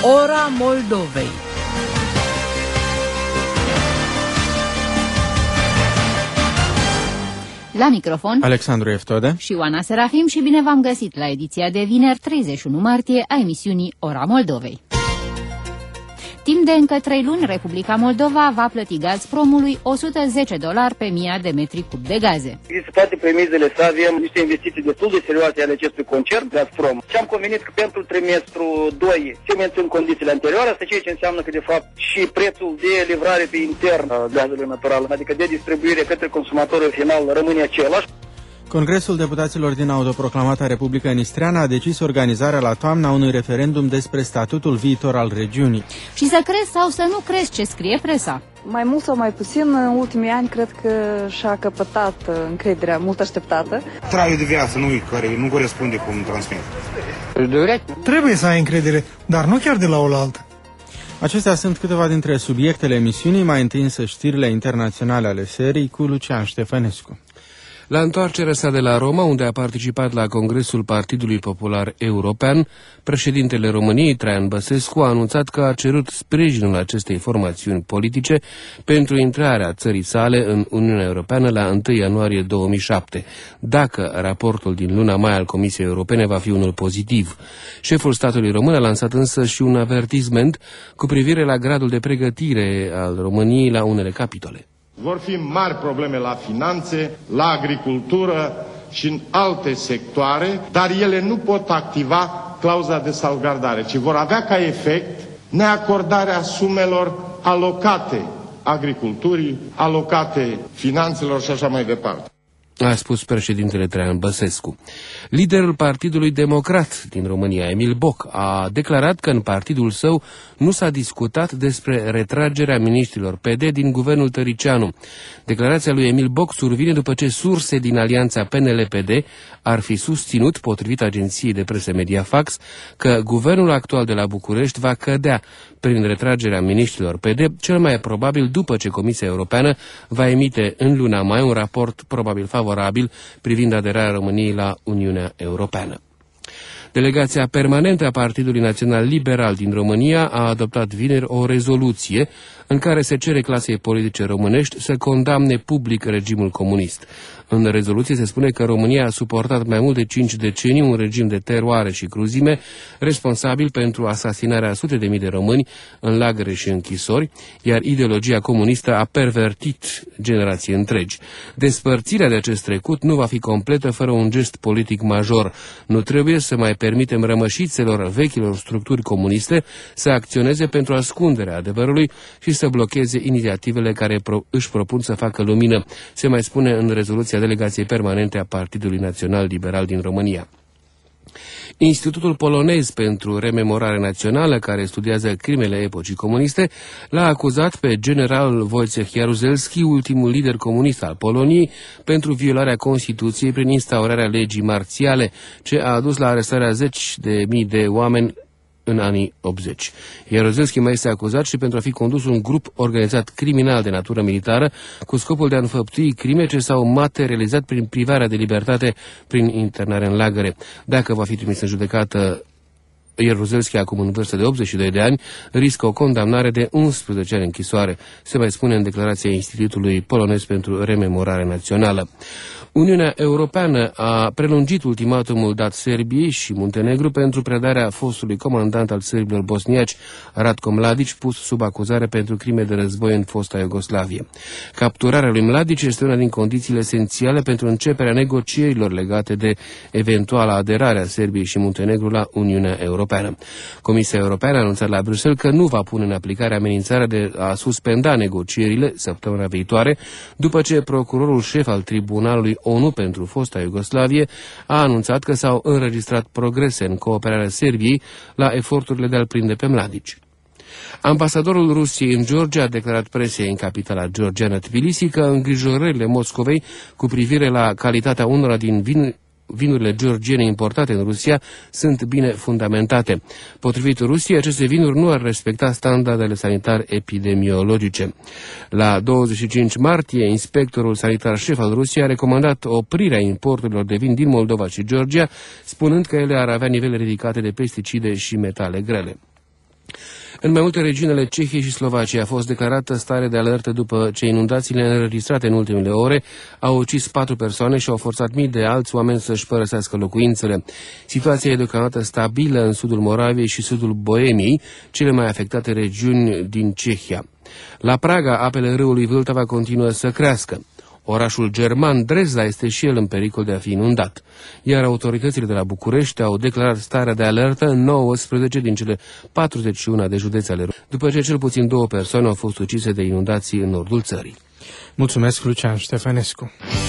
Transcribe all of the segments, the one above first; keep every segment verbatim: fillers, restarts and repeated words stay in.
Ora Moldovei. La microfon, Alexandru Eftode și Oana Serafim, și bine v-am găsit la ediția de vineri treizeci și unu martie a emisiunii Ora Moldovei. Timp de încă trei luni, Republica Moldova va plăti Gazpromului o sută zece dolari pe mie de metri cub de gaze. Există toate premizele să avem niște investiții destul de serioase ale acestui concern Gazprom. Și am convenit că pentru trimestru doi se mențin condițiile anterioare, asta ceea ce înseamnă că de fapt și prețul de livrare pe intern a gazului natural, adică de distribuire către consumatorul final, rămâne același. Congresul Deputaților din autoproclamata Republică Nistreana a decis organizarea la toamna unui referendum despre statutul viitor al regiunii. Și să crezi sau să nu crezi ce scrie presa. Mai mult sau mai puțin, în ultimii ani, cred că și-a căpătat încrederea mult așteptată. Traiul de viață nu, care nu corespunde cum transmit. Trebuie să ai încredere, dar nu chiar de la oaltă. Acestea sunt câteva dintre subiectele emisiunii, mai întâi însă știrile internaționale ale serii cu Lucian Ștefănescu. La întoarcerea sa de la Roma, unde a participat la Congresul Partidului Popular European, președintele României, Traian Băsescu, a anunțat că a cerut sprijinul acestei formațiuni politice pentru intrarea țării sale în Uniunea Europeană la întâi ianuarie două mii șapte, dacă raportul din luna mai al Comisiei Europene va fi unul pozitiv. Șeful statului român a lansat însă și un avertisment cu privire la gradul de pregătire al României la unele capitole. Vor fi mari probleme la finanțe, la agricultură și în alte sectoare, dar ele nu pot activa clauza de salvgardare, ci vor avea ca efect neacordarea sumelor alocate agriculturii, alocate finanțelor și așa mai departe. A spus președintele Traian Băsescu. Liderul Partidului Democrat din România, Emil Boc, a declarat că în partidul său nu s-a discutat despre retragerea miniștrilor P D din guvernul Tăricianu. Declarația lui Emil Boc survine după ce surse din alianța P N L P D ar fi susținut, potrivit agenției de presă Mediafax, că guvernul actual de la București va cădea prin retragerea miniștrilor P D, cel mai probabil după ce Comisia Europeană va emite în luna mai un raport probabil favorabil privind aderarea României la Uniunea Europeană. Delegația permanentă a Partidului Național Liberal din România a adoptat vineri o rezoluție în care se cere clasei politice românești să condamne public regimul comunist. În rezoluție se spune că România a suportat mai mult de cinci decenii un regim de teroare și cruzime, responsabil pentru asasinarea sute de mii de români în lagăre și închisori, iar ideologia comunistă a pervertit generații întregi. Despărțirea de acest trecut nu va fi completă fără un gest politic major. Nu trebuie să mai permitem rămășițelor vechilor structuri comuniste să acționeze pentru ascunderea adevărului și să blocheze inițiativele care pro- își propun să facă lumină, se mai spune în rezoluția delegației permanente a Partidului Național Liberal din România. Institutul polonez pentru rememorare națională, care studiază crimele epocii comuniste, l-a acuzat pe general Wojciech Jaruzelski, ultimul lider comunist al Poloniei, pentru violarea Constituției prin instaurarea legii marțiale, ce a adus la arestarea zeci de mii de oameni în anii optzeci. Jaruzelski mai este acuzat și pentru a fi condus un grup organizat criminal de natură militară cu scopul de a înfăptui crime ce s-au materializat prin privarea de libertate prin internare în lagăre. Dacă va fi trimis în judecată, Jaruzelski, acum în vârstă de optzeci și doi de ani, riscă o condamnare de unsprezece ani închisoare, se mai spune în declarația Institutului Polonez pentru Rememorare Națională. Uniunea Europeană a prelungit ultimatumul dat Serbiei și Muntenegru pentru predarea fostului comandant al sârbilor bosniaci, Ratko Mladic, pus sub acuzare pentru crime de război în fosta Iugoslavie. Capturarea lui Mladic este una din condițiile esențiale pentru începerea negocierilor legate de eventuala aderare a Serbiei și Muntenegru la Uniunea Europeană. Comisia Europeană a anunțat la Bruxelles că nu va pune în aplicare amenințarea de a suspenda negocierile săptămâna viitoare, după ce procurorul șef al Tribunalului O N U pentru fosta Iugoslavie a anunțat că s-au înregistrat progrese în cooperarea Serbiei la eforturile de a-l prinde pe Mladic. Ambasadorul Rusiei în Georgia a declarat presei în capitala georgiană Tbilisi că îngrijorările Moscovei cu privire la calitatea unora din vin vinurile georgiene importate în Rusia sunt bine fundamentate. Potrivit Rusiei, aceste vinuri nu ar respecta standardele sanitar-epidemiologice. La douăzeci și cinci martie, inspectorul sanitar șef al Rusiei a recomandat oprirea importurilor de vin din Moldova și Georgia, spunând că ele ar avea nivele ridicate de pesticide și metale grele. În mai multe regiuni ale Cehiei și Slovaciei a fost declarată stare de alertă după ce inundațiile înregistrate în ultimele ore au ucis patru persoane și au forțat mii de alți oameni să-și părăsească locuințele. Situația e deocamdată stabilă în sudul Moraviei și sudul Boemiei, cele mai afectate regiuni din Cehia. La Praga, apele râului Vltava continuă să crească. Orașul german Dresda este și el în pericol de a fi inundat, iar autoritățile de la București au declarat starea de alertă în nouăsprezece din cele patruzeci și unu de județe ale României, după ce cel puțin două persoane au fost ucise de inundații în nordul țării. Mulțumesc, Lucian Ștefănescu.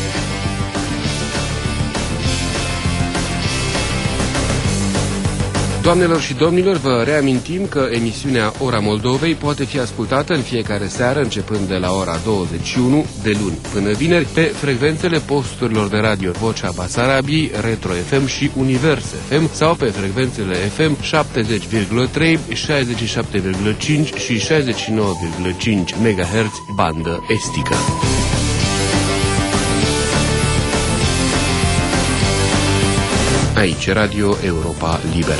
Doamnelor și domnilor, vă reamintim că emisiunea Ora Moldovei poate fi ascultată în fiecare seară, începând de la ora douăzeci și unu, de luni până vineri, pe frecvențele posturilor de radio Vocea Basarabiei, Retro F M și Univers F M sau pe frecvențele F M șaptezeci virgulă trei, șaizeci și șapte virgulă cinci și șaizeci și nouă virgulă cinci MHz bandă estică. Aici, Radio Europa Liberă.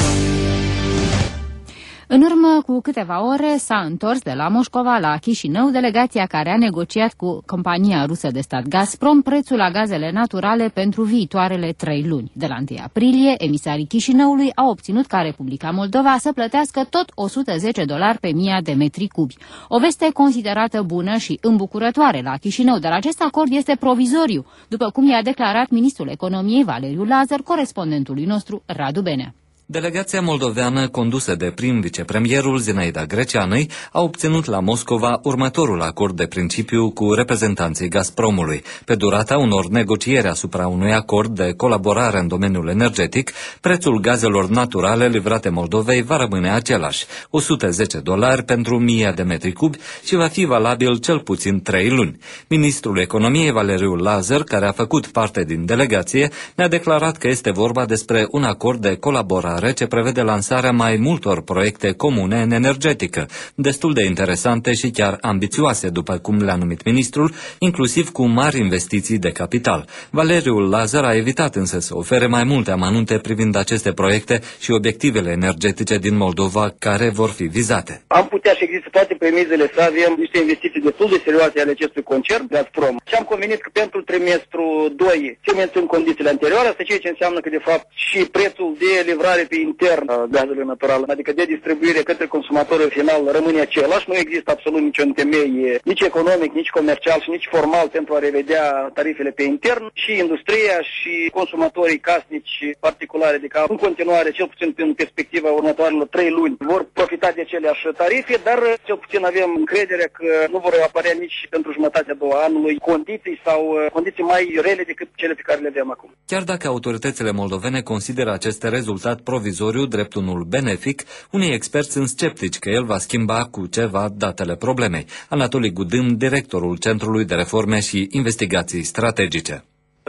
În urmă cu câteva ore s-a întors de la Moșcova la Chișinău delegația care a negociat cu compania rusă de stat Gazprom prețul la gazele naturale pentru viitoarele trei luni. De la întâi aprilie, emisarii Chișinăului au obținut ca Republica Moldova să plătească tot o sută zece dolari pe mie de metri cubi. O veste considerată bună și îmbucurătoare la Chișinău, dar acest acord este provizoriu, după cum i-a declarat ministrul economiei Valeriu Lazar, corespondentului nostru Radu Benea. Delegația moldoveană, condusă de prim-vicepremierul Zinaida Greceanăi, a obținut la Moscova următorul acord de principiu cu reprezentanții Gazpromului. Pe durata unor negocieri asupra unui acord de colaborare în domeniul energetic, prețul gazelor naturale livrate Moldovei va rămâne același, o sută zece dolari pentru o mie de metri cubi și va fi valabil cel puțin trei luni. Ministrul economiei Valeriu Lazar, care a făcut parte din delegație, ne-a declarat că este vorba despre un acord de colaborare ce prevede lansarea mai multor proiecte comune în energetică, destul de interesante și chiar ambițioase, după cum le-a numit ministrul, inclusiv cu mari investiții de capital. Valeriul Lazar a evitat însă să ofere mai multe amănunte privind aceste proiecte și obiectivele energetice din Moldova care vor fi vizate. Am putea și există toate premizele să avem niște investiții destul de serioase ale acestui concern Gazprom și am convenit că pentru trimestru doi se mențin condițiile anterioare, asta ceea ce înseamnă că de fapt și prețul de livrare pe intern a gazelor naturale, adică de distribuire către consumatorul final, rămâne același. Nu există absolut niciun temei, nici economic, nici comercial și nici formal pentru a revedea tarifele pe intern. Și industria și consumatorii casnici particulare, adică în continuare, cel puțin în perspectiva următoarelor trei luni, vor profita de aceleași tarife, dar cel puțin avem încredere că nu vor apărea nici pentru jumătatea a doua anului condiții sau condiții mai rele decât cele pe care le avem acum. Chiar dacă autoritățile moldovene consideră acest rezultat provizoriu drept unul benefic, unii experți sunt sceptici că el va schimba cu ceva datele problemei. Anatoli Gudim, directorul Centrului de Reforme și Investigații Strategice.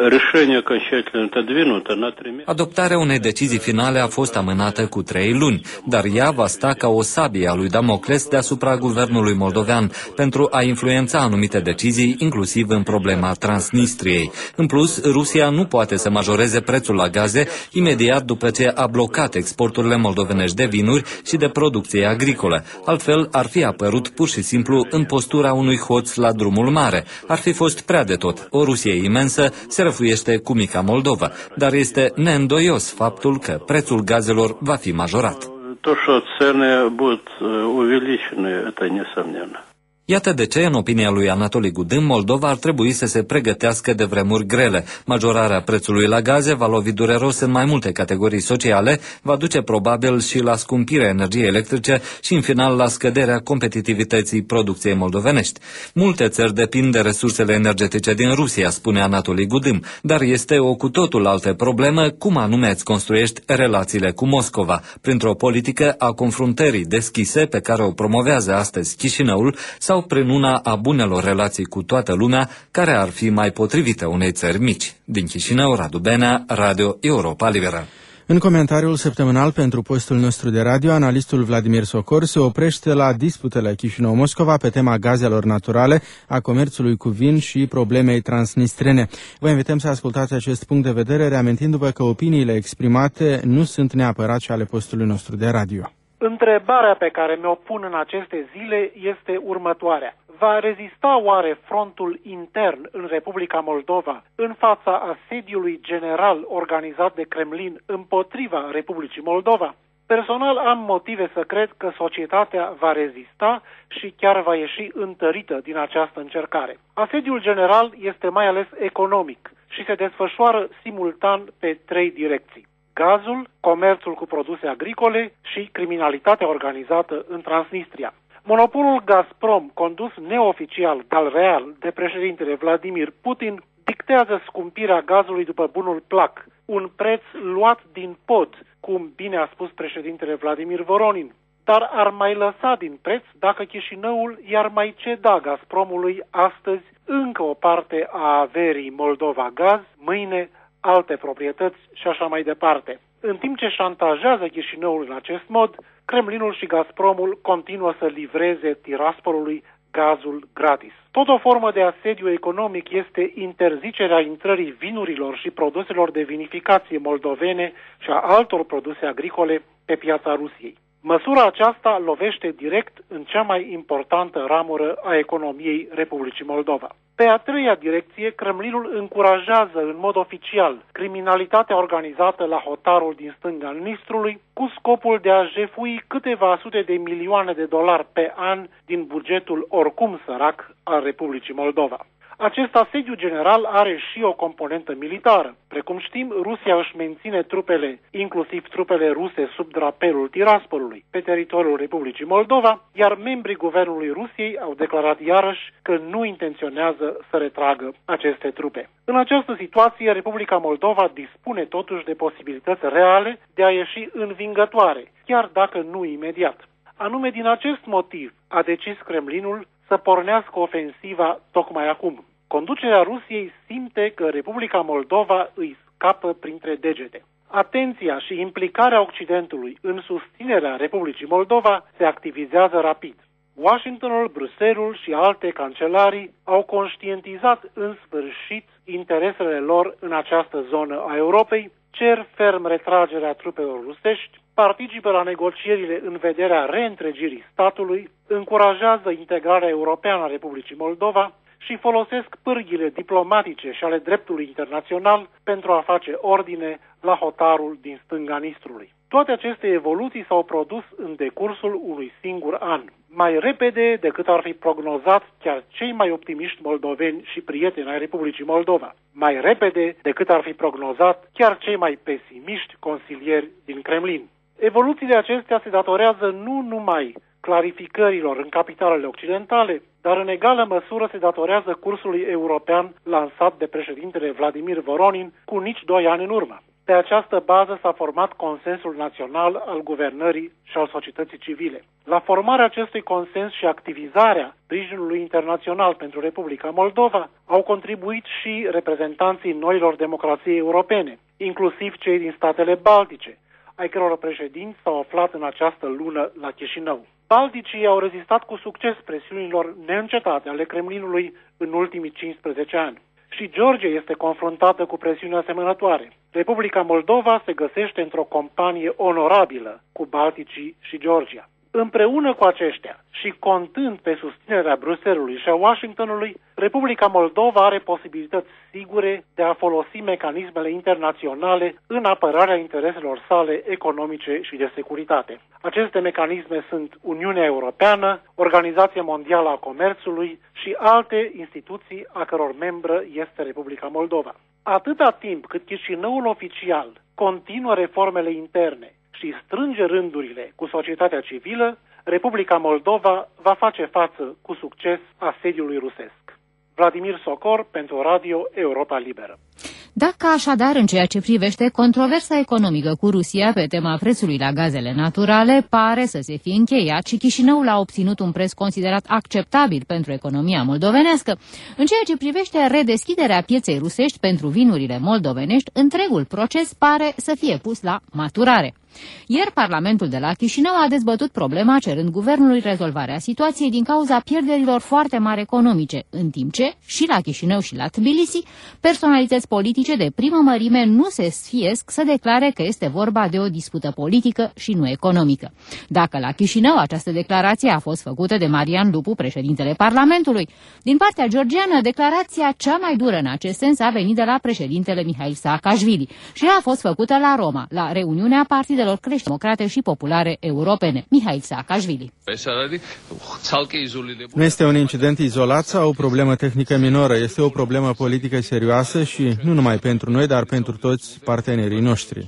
Adoptarea unei decizii finale a fost amânată cu trei luni, dar ea va sta ca o sabie a lui Damocles deasupra guvernului moldovean pentru a influența anumite decizii, inclusiv în problema Transnistriei. În plus, Rusia nu poate să majoreze prețul la gaze imediat după ce a blocat exporturile moldovenești de vinuri și de producție agricolă. Altfel, ar fi apărut pur și simplu în postura unui hoț la drumul mare. Ar fi fost prea de tot. O Rusie imensă se răfuiește cu mica Moldova, dar este neîndoios faptul că prețul gazelor va fi majorat. Iată de ce, în opinia lui Anatoli Gudim, Moldova ar trebui să se pregătească de vremuri grele. Majorarea prețului la gaze va lovi dureros în mai multe categorii sociale, va duce probabil și la scumpirea energiei electrice și, în final, la scăderea competitivității producției moldovenești. Multe țări depind de resursele energetice din Rusia, spune Anatoli Gudim, dar este o cu totul altă problemă cum anume îți construiești relațiile cu Moscova, printr-o politică a confruntării deschise pe care o promovează astăzi Chișinăul sau prin una a bunelor relații cu toată lumea, care ar fi mai potrivită unei țări mici. Din Chișinău, Radu Benea, Radio Europa Liberă. În comentariul săptămânal pentru postul nostru de radio, analistul Vladimir Socor se oprește la disputele Chișinău-Moscova pe tema gazelor naturale, a comerțului cu vin și problemei transnistrene. Vă invităm să ascultați acest punct de vedere, reamintindu-vă că opiniile exprimate nu sunt neapărat și ale postului nostru de radio. Întrebarea pe care mi-o pun în aceste zile este următoarea. Va rezista oare frontul intern în Republica Moldova în fața asediului general organizat de Kremlin împotriva Republicii Moldova? Personal am motive să cred că societatea va rezista și chiar va ieși întărită din această încercare. Asediul general este mai ales economic și se desfășoară simultan pe trei direcții: gazul, comerțul cu produse agricole și criminalitatea organizată în Transnistria. Monopolul Gazprom, condus neoficial, dar real, de președintele Vladimir Putin, dictează scumpirea gazului după bunul plac, un preț luat din pod, cum bine a spus președintele Vladimir Voronin, dar ar mai lăsa din preț dacă Chișinăul i-ar mai ceda Gazpromului astăzi încă o parte a averii Moldova Gaz, mâine alte proprietăți și așa mai departe. În timp ce șantajează Chișinăul în acest mod, Kremlinul și Gazpromul continuă să livreze Tiraspolului gazul gratis. Tot o formă de asediu economic este interzicerea intrării vinurilor și produselor de vinificație moldovene și a altor produse agricole pe piața Rusiei. Măsura aceasta lovește direct în cea mai importantă ramură a economiei Republicii Moldova. Pe a treia direcție, Kremlinul încurajează în mod oficial criminalitatea organizată la hotarul din stânga Nistrului cu scopul de a jefui câteva sute de milioane de dolari pe an din bugetul oricum sărac al Republicii Moldova. Acest asediu general are și o componentă militară. Precum știm, Rusia își menține trupele, inclusiv trupele ruse, sub drapelul Tiraspolului, pe teritoriul Republicii Moldova, iar membrii guvernului Rusiei au declarat iarăși că nu intenționează să retragă aceste trupe. În această situație, Republica Moldova dispune totuși de posibilități reale de a ieși învingătoare, chiar dacă nu imediat. Anume din acest motiv a decis Kremlinul să pornească ofensiva tocmai acum. Conducerea Rusiei simte că Republica Moldova îi scapă printre degete. Atenția și implicarea Occidentului în susținerea Republicii Moldova se activizează rapid. Washingtonul, Bruxelles și alte cancelarii au conștientizat în sfârșit interesele lor în această zonă a Europei, cer ferm retragerea trupelor rusești, participă la negocierile în vederea reîntregirii statului, încurajează integrarea europeană a Republicii Moldova și folosesc pârghile diplomatice și ale dreptului internațional pentru a face ordine la hotarul din stânga Nistrului. Toate aceste evoluții s-au produs în decursul unui singur an, mai repede decât ar fi prognozat chiar cei mai optimiști moldoveni și prieteni ai Republicii Moldova, mai repede decât ar fi prognozat chiar cei mai pesimiști consilieri din Kremlin. Evoluțiile acestea se datorează nu numai clarificărilor în capitalele occidentale, dar în egală măsură se datorează cursului european lansat de președintele Vladimir Voronin cu nici doi ani în urmă. Pe această bază s-a format consensul național al guvernării și al societății civile. La formarea acestui consens și activizarea sprijinului internațional pentru Republica Moldova au contribuit și reprezentanții noilor democrații europene, inclusiv cei din statele baltice, ai căror președinți s-au aflat în această lună la Chișinău. Balticii au rezistat cu succes presiunilor neîncetate ale Kremlinului în ultimii cincisprezece ani. Și Georgia este confruntată cu presiuni asemănătoare. Republica Moldova se găsește într-o companie onorabilă cu Balticii și Georgia. Împreună cu aceștia și contând pe susținerea Bruxellesului și a Washingtonului, Republica Moldova are posibilități sigure de a folosi mecanismele internaționale în apărarea intereselor sale economice și de securitate. Aceste mecanisme sunt Uniunea Europeană, Organizația Mondială a Comerțului și alte instituții a căror membră este Republica Moldova. Atâta timp cât Chișinăul oficial continuă reformele interne și strânge rândurile cu societatea civilă, Republica Moldova va face față cu succes asediului rusesc. Vladimir Socor pentru Radio Europa Liberă. Dacă așadar, în ceea ce privește controversa economică cu Rusia pe tema prețului la gazele naturale, pare să se fie încheiat și Chișinăul a obținut un preț considerat acceptabil pentru economia moldovenească, în ceea ce privește redeschiderea pieței rusești pentru vinurile moldovenești, întregul proces pare să fie pus la maturare. Ieri, Parlamentul de la Chișinău a dezbătut problema cerând guvernului rezolvarea situației din cauza pierderilor foarte mari economice, în timp ce, și la Chișinău și la Tbilisi, personalități politice de primă mărime nu se sfiesc să declare că este vorba de o dispută politică și nu economică. Dacă la Chișinău această declarație a fost făcută de Marian Lupu, președintele Parlamentului, din partea georgiană, declarația cea mai dură în acest sens a venit de la președintele Mihail Saakashvili și a fost făcută la Roma, la reuniunea partidelor crești-democrate și populare europene. Mihail Saakashvili. Nu este un incident izolat sau o problemă tehnică minoră, este o problemă politică serioasă și nu numai pentru noi, dar pentru toți partenerii noștri,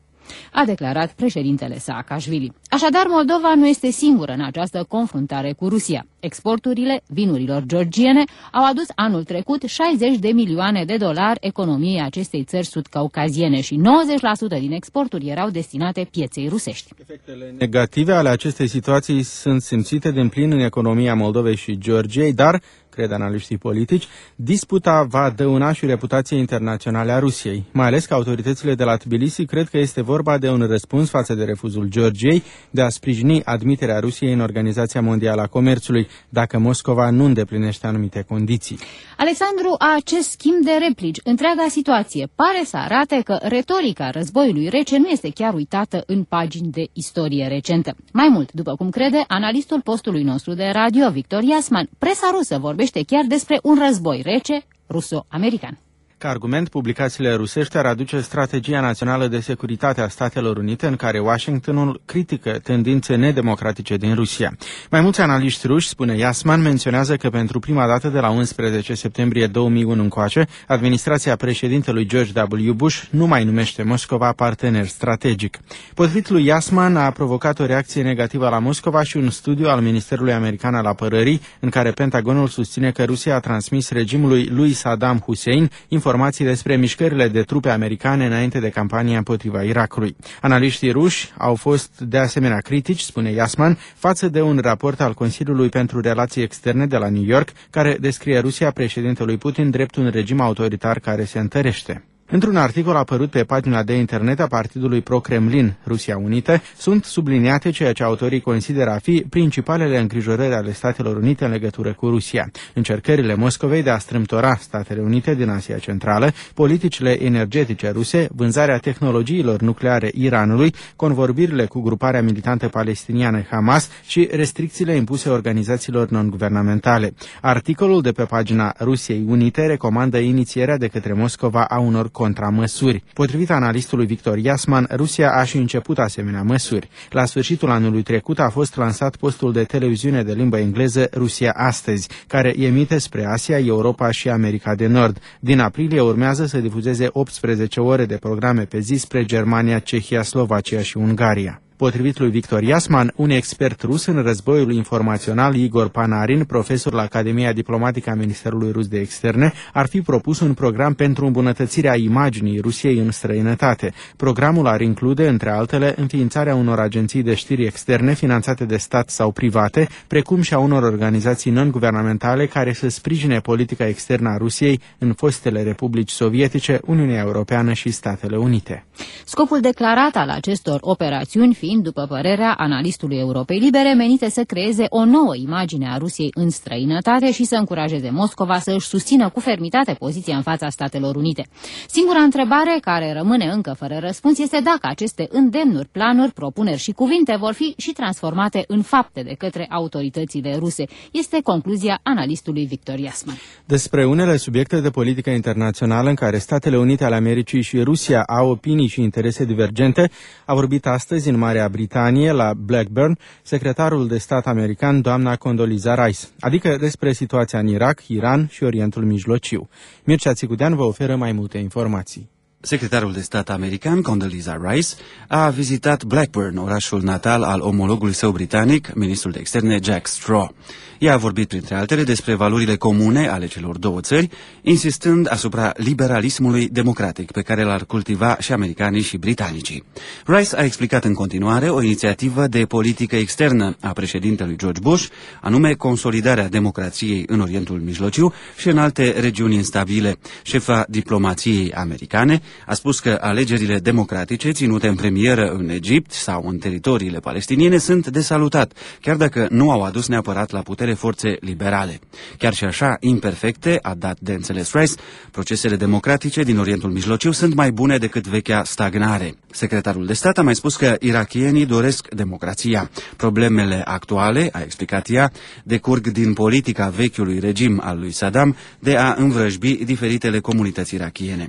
a declarat președintele Saakashvili. Așadar, Moldova nu este singură în această confruntare cu Rusia. Exporturile vinurilor georgiene au adus anul trecut șaizeci de milioane de dolari economiei acestei țări sud-caucaziene și nouăzeci la sută din exporturi erau destinate pieței rusești. Efectele negative ale acestei situații sunt simțite din plin în economia Moldovei și Georgiei, dar, cred analiștii politici, disputa va dăuna și reputației internaționale a Rusiei, mai ales că autoritățile de la Tbilisi cred că este vorba de un răspuns față de refuzul Georgiei de a sprijini admiterea Rusiei în Organizația Mondială a Comerțului, dacă Moscova nu îndeplinește anumite condiții. Alexandru, acest schimb de replici, întreaga situație, pare să arate că retorica războiului rece nu este chiar uitată în pagini de istorie recentă. Mai mult, după cum crede analistul postului nostru de radio, Victor Iasman, presa rusă vorbește chiar despre un război rece ruso-american. Ca argument, publicațiile rusești ar aduce strategia națională de securitate a Statelor Unite, în care Washingtonul critică tendințe nedemocratice din Rusia. Mai mulți analiști ruși, spune Yasman, menționează că pentru prima dată de la unsprezece septembrie două mii unu încoace, administrația președintelui George W. Bush nu mai numește Moscova partener strategic. Potrivit lui Yasman, a provocat o reacție negativă la Moscova și un studiu al Ministerului American al Apărării, în care Pentagonul susține că Rusia a transmis regimului lui Saddam Hussein informații despre mișcările de trupe americane înainte de campania împotriva Irakului. Analiștii ruși au fost de asemenea critici, spune Yasman, față de un raport al Consiliului pentru Relații Externe de la New York, care descrie Rusia președintelui Putin drept un regim autoritar care se întărește. Într-un articol apărut pe pagina de internet a partidului pro-Kremlin, Rusia Unită, sunt subliniate ceea ce autorii consideră a fi principalele îngrijorări ale Statelor Unite în legătură cu Rusia: încercările Moscovei de a strâmtora Statele Unite din Asia Centrală, politicile energetice ruse, vânzarea tehnologiilor nucleare Iranului, convorbirile cu gruparea militantă palestiniană Hamas și restricțiile impuse organizațiilor non-guvernamentale. Articolul de pe pagina Rusiei Unite recomandă inițierea de către Moscova a unor contramăsuri. Potrivit analistului Victor Yasman, Rusia a și început asemenea măsuri. La sfârșitul anului trecut a fost lansat postul de televiziune de limbă engleză Rusia Astăzi, care emite spre Asia, Europa și America de Nord. Din aprilie urmează să difuzeze optsprezece ore de programe pe zi spre Germania, Cehia, Slovacia și Ungaria. Potrivit lui Victor Yasman, un expert rus în războiul informațional, Igor Panarin, profesor la Academia Diplomatică a Ministerului Rus de Externe, ar fi propus un program pentru îmbunătățirea imaginii Rusiei în străinătate. Programul ar include, între altele, înființarea unor agenții de știri externe finanțate de stat sau private, precum și a unor organizații non-guvernamentale care să sprijine politica externă a Rusiei în fostele republici sovietice, Uniunea Europeană și Statele Unite. Scopul declarat al acestor operațiuni fiind, după părerea analistului Europei Libere, menite să creeze o nouă imagine a Rusiei în străinătate și să încurajeze Moscova să își susțină cu fermitate poziția în fața Statelor Unite. Singura întrebare care rămâne încă fără răspuns este dacă aceste îndemnuri, planuri, propuneri și cuvinte vor fi și transformate în fapte de către autoritățile ruse. Este concluzia analistului Victor Yasman. Despre unele subiecte de politică internațională în care Statele Unite ale Americii și Rusia au opinii și interese divergente, a vorbit astăzi în Marea Britanie, la Blackburn, secretarul de stat american, doamna Condoleezza Rice, adică despre situația în Irak, Iran și Orientul Mijlociu. Mircea Țicudean vă oferă mai multe informații. Secretarul de stat american, Condoleezza Rice, a vizitat Blackburn, orașul natal al omologului său britanic, ministrul de externe Jack Straw. Ea a vorbit, printre altele, despre valorile comune ale celor două țări, insistând asupra liberalismului democratic pe care l-ar cultiva și americanii și britanicii. Rice a explicat în continuare o inițiativă de politică externă a președintelui George Bush, anume consolidarea democrației în Orientul Mijlociu și în alte regiuni instabile. Șefa diplomației americane A spus că alegerile democratice ținute în premieră în Egipt sau în teritoriile palestiniene sunt de salutat, chiar dacă nu au adus neapărat la putere forțe liberale. Chiar și așa, imperfecte, a dat de înțeles Rice, procesele democratice din Orientul Mijlociu sunt mai bune decât vechea stagnare. Secretarul de stat a mai spus că irakienii doresc democrația. Problemele actuale, a explicat ea, decurg din politica vechiului regim al lui Saddam de a învrăjbi diferitele comunități irakiene.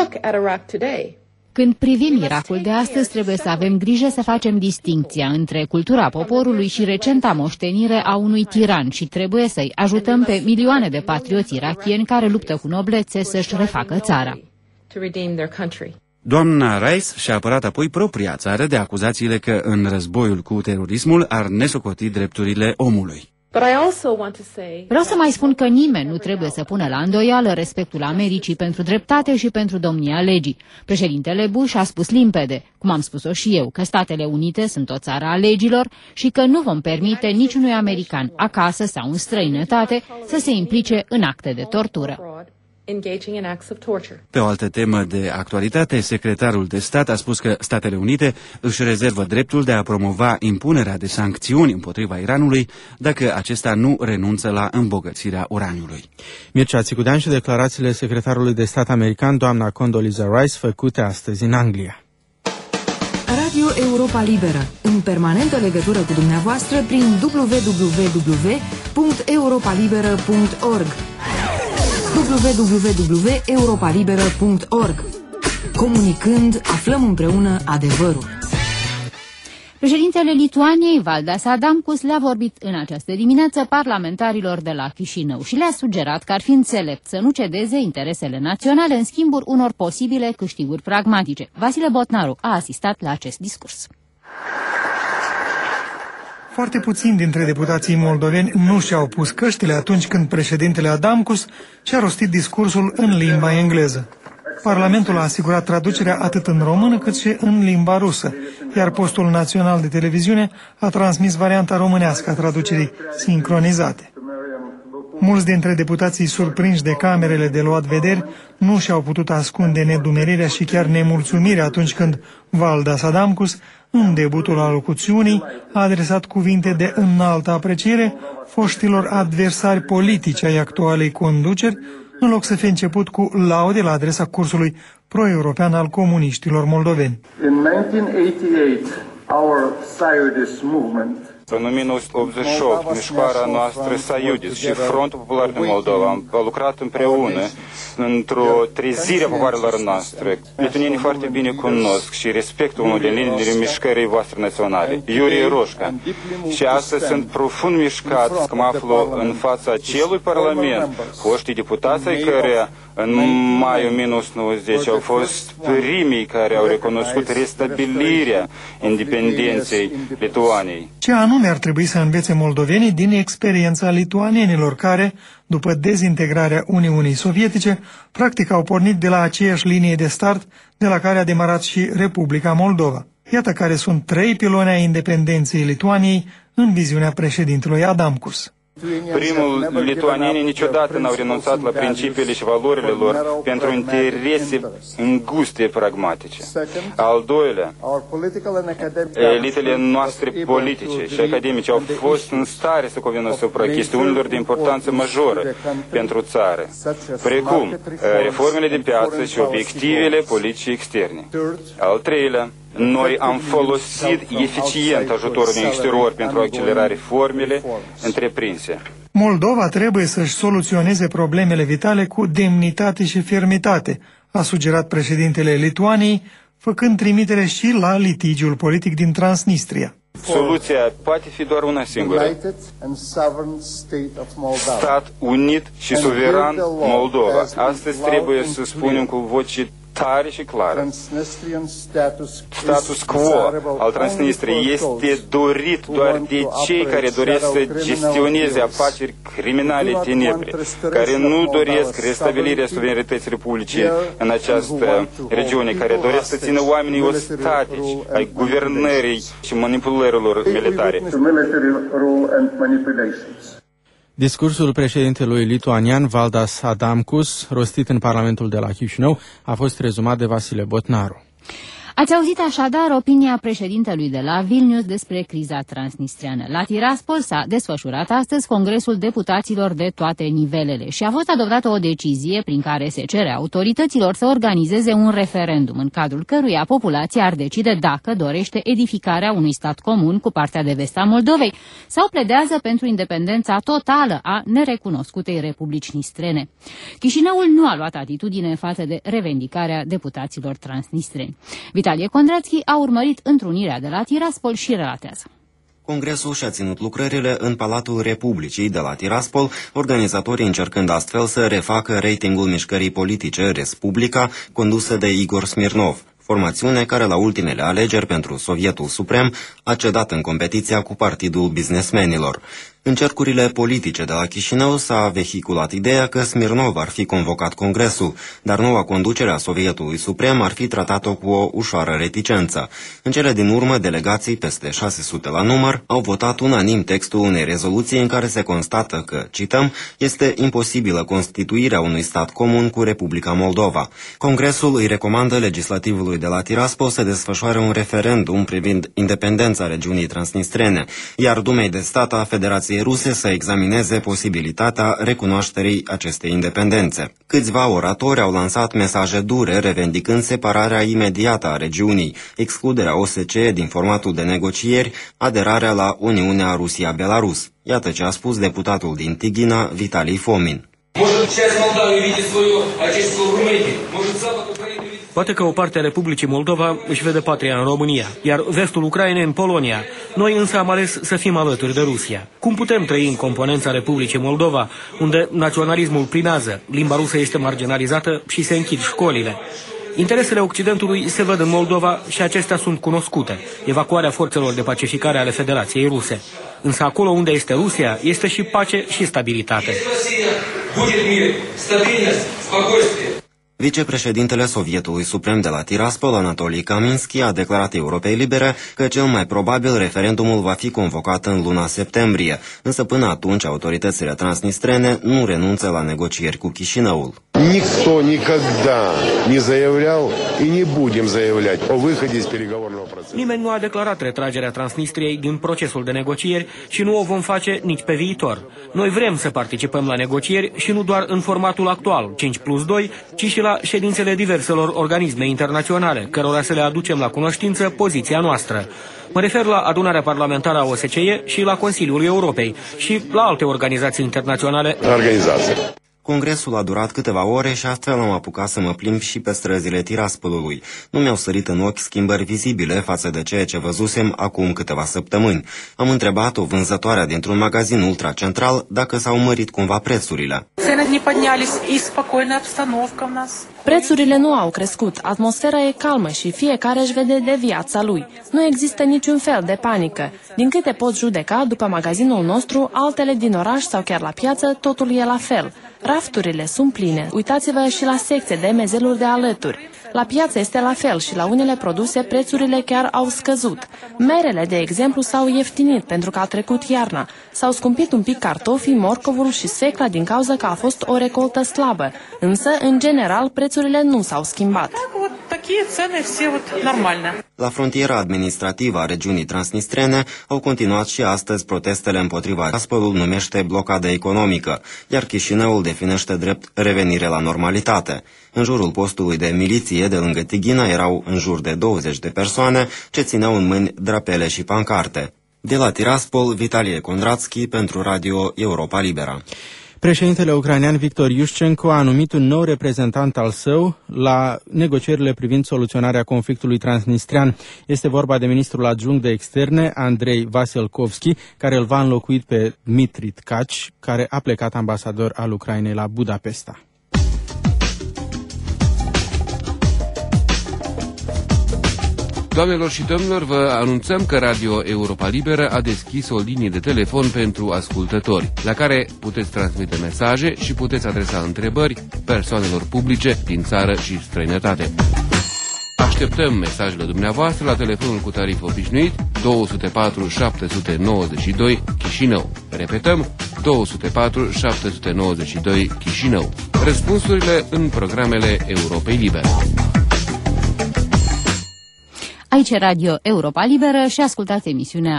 Când privim Irakul de astăzi, trebuie să avem grijă să facem distincția între cultura poporului și recenta moștenire a unui tiran și trebuie să-i ajutăm pe milioane de patrioți irakieni care luptă cu noblețe să-și refacă țara. Doamna Rice și-a apărat apoi propria țară de acuzațiile că în războiul cu terorismul ar nesocoti drepturile omului. Vreau să mai spun că nimeni nu trebuie să pună la îndoială respectul Americii pentru dreptate și pentru domnia legii. Președintele Bush a spus limpede, cum am spus-o și eu, că Statele Unite sunt o țară a legilor și că nu vom permite niciunui american, acasă sau în străinătate, să se implice în acte de tortură. Pe o altă temă de actualitate, secretarul de stat a spus că Statele Unite își rezervă dreptul de a promova impunerea de sancțiuni împotriva Iranului dacă acesta nu renunță la îmbogățirea uraniului. Mircea Țicudean și declarațiile secretarului de stat american, doamna Condoleezza Rice, făcute astăzi în Anglia. Radio Europa Liberă, în permanentă legătură cu dumneavoastră prin w w w punct europa liberă punct org. w w w punct europa liberă punct org. Comunicând, aflăm împreună adevărul. Președintele Lituaniei, Valdas Adamkus, le-a vorbit în această dimineață parlamentarilor de la Chișinău și le-a sugerat că ar fi înțelept să nu cedeze interesele naționale în schimbul unor posibile câștiguri pragmatice. Vasile Botnaru a asistat la acest discurs. Foarte puțini dintre deputații moldoveni nu și-au pus căștile atunci când președintele Adamkus și-a rostit discursul în limba engleză. Parlamentul a asigurat traducerea atât în română cât și în limba rusă, iar postul național de televiziune a transmis varianta românească a traducerii sincronizate. Mulți dintre deputații surprinși de camerele de luat vederi nu și-au putut ascunde nedumerirea și chiar nemulțumirea atunci când Valdas Adamkus, în debutul alocuțiunii, a adresat cuvinte de înaltă apreciere foștilor adversari politici ai actualei conduceri, în loc să fie început cu laude la adresa cursului pro-european al comuniștilor moldoveni. In nineteen eighty-eight, our Sayudis movement În o mie nouă sute optzeci și opt, mișcarea noastră Sayudis și Frontul Popular din Moldova am lucrat împreună într-o trezire a popoarelor noastre. Lituanienii foarte bine cunosc și respectă unul din liniile mișcării voastre naționale, Iurie Roșca. Și astăzi sunt profund mișcat că mă aflu în fața acelui parlament, foștii deputați ai care în mai o mie nouă sute nouăzeci au fost primii care au recunoscut restabilirea independenței Lituaniei. Ce anume ar trebui să învețe moldovenii din experiența lituanienilor care, după dezintegrarea Uniunii Sovietice, practic au pornit de la aceeași linie de start de la care a demarat și Republica Moldova. Iată care sunt trei piloni ai independenței Lituaniei în viziunea președintelui Adamkus. Primul, lituanienii niciodată n-au renunțat la principiile și valorile lor pentru interese înguste pragmatice. Al doilea, elitele noastre politice și academice au fost în stare să convină asupra chestiunilor de importanță majoră pentru țară, precum reformele de piață și obiectivele politice externe. Al treilea, noi am folosit eficient ajutorul din exterior pentru a accelera reformele întreprinse. Moldova trebuie să-și soluționeze problemele vitale cu demnitate și fermitate, a sugerat președintele Lituaniei, făcând trimitere și la litigiul politic din Transnistria. Soluția poate fi doar una singură. Stat unit și suveran Moldova. Astăzi trebuie să spunem cu voce tare și clară. Status quo al Transnistriei este dorit doar de cei care doresc să gestioneze afaceri criminale tenebre, care nu doresc restabilirea suveranității Republicii în această regiune, care doresc să țină oamenii ostatici ai guvernării și manipulărilor militare. Discursul președintelui lituanian Valdas Adamkus, rostit în Parlamentul de la Chișinău, a fost rezumat de Vasile Botnaru. Ați auzit așadar opinia președintelui de la Vilnius despre criza transnistreană. La Tiraspol s-a desfășurat astăzi Congresul Deputaților de toate nivelele și a fost adoptată o decizie prin care se cere autorităților să organizeze un referendum în cadrul căruia populația ar decide dacă dorește edificarea unui stat comun cu partea de vest a Moldovei sau pledează pentru independența totală a nerecunoscutei Republici Nistrene. Chișinăul nu a luat atitudine față de revendicarea deputaților transnistreni. Vitalie Kondrațchi a urmărit întrunirea de la Tiraspol și relatează. Congresul și-a ținut lucrările în Palatul Republicii de la Tiraspol, organizatorii încercând astfel să refacă ratingul mișcării politice Respublica, condusă de Igor Smirnov, formațiune care la ultimele alegeri pentru Sovietul Suprem a cedat în competiția cu Partidul Businessmenilor. În cercurile politice de la Chișinău s-a vehiculat ideea că Smirnov ar fi convocat Congresul, dar noua conducere a Sovietului Suprem ar fi tratat-o cu o ușoară reticență. În cele din urmă, delegații, peste șase sute la număr, au votat unanim textul unei rezoluții în care se constată că, cităm, este imposibilă constituirea unui stat comun cu Republica Moldova. Congresul îi recomandă legislativului de la Tiraspol să desfășoare un referendum privind independența regiunii transnistrene, iar Dumei de Stat a Federației Ruse să examineze posibilitatea recunoașterii acestei independențe. Câțiva oratori au lansat mesaje dure revendicând separarea imediată a regiunii, excluderea O S C E din formatul de negocieri, aderarea la Uniunea Rusia-Belarus. Iată ce a spus deputatul din Tighina, Vitalii Fomin. Poate că o parte a Republicii Moldova își vede patria în România, iar vestul Ucrainei în Polonia. Noi însă am ales să fim alături de Rusia. Cum putem trăi în componența Republicii Moldova, unde naționalismul primează, limba rusă este marginalizată și se închid școlile? Interesele Occidentului se văd în Moldova și acestea sunt cunoscute. Evacuarea forțelor de pacificare ale Federației Ruse. Însă acolo unde este Rusia, este și pace și stabilitate. Vicepreședintele Sovietului Suprem de la Tiraspol, Anatolii Kaminski, a declarat Europei Libere că cel mai probabil referendumul va fi convocat în luna septembrie, însă până atunci autoritățile transnistrene nu renunță la negocieri cu Chișinăul. Никто никогда не заявлял и не будем заявлять о выходе из переговорного процесса. Nimeni nu a declarat retragerea Transnistriei din procesul de negocieri și nu o vom face nici pe viitor. Noi vrem să participăm la negocieri și nu doar în formatul actual, cinci plus doi, ci și la ședințele diverselor organisme internaționale, cărora să le aducem la cunoștință poziția noastră. Mă refer la adunarea parlamentară a O S C E și la Consiliul Europei și la alte organizații internaționale. Organizații. Congresul a durat câteva ore și astfel am apucat să mă plimb și pe străzile Tiraspolului. Nu mi-au sărit în ochi schimbări vizibile față de ceea ce văzusem acum câteva săptămâni. Am întrebat o vânzătoare dintr-un magazin ultracentral dacă s-au mărit cumva prețurile. Prețurile nu au crescut, atmosfera e calmă și fiecare își vede de viața lui. Nu există niciun fel de panică. Din câte pot judeca, după magazinul nostru, altele din oraș sau chiar la piață, totul e la fel. Rafturile sunt pline. Uitați-vă și la secție de mezeluri de alături. La piață este la fel și la unele produse prețurile chiar au scăzut. Merele, de exemplu, s-au ieftinit pentru că a trecut iarna. S-au scumpit un pic cartofii, morcovul și secla din cauza că a fost o recoltă slabă. Însă, în general, prețurile nu s-au schimbat. La frontiera administrativă a regiunii transnistrene au continuat și astăzi protestele împotriva. Tiraspolul numește blocadă economică, iar Chișinăul definește drept revenire la normalitate. În jurul postului de miliție de lângă Tighina erau în jur de douăzeci de persoane ce țineau în mâini drapele și pancarte. De la Tiraspol, Vitalie Kondrațchi pentru Radio Europa Libera. Președintele ucrainean Victor Iușcenko a numit un nou reprezentant al său la negocierile privind soluționarea conflictului transnistrian. Este vorba de ministrul adjunct de externe, Andrei Vasilkovski, care îl va înlocui pe Dmitri Tkaci, care a plecat ambasador al Ucrainei la Budapesta. Doamnelor și domnilor, vă anunțăm că Radio Europa Liberă a deschis o linie de telefon pentru ascultători, la care puteți transmite mesaje și puteți adresa întrebări persoanelor publice din țară și străinătate. Așteptăm mesajele dumneavoastră la telefonul cu tarif obișnuit două zero patru șapte nouă doi Chișinău. Repetăm, două zero patru șapte nouă doi Chișinău. Răspunsurile în programele Europei Libere. Aici Radio Europa Liberă și ascultați emisiunea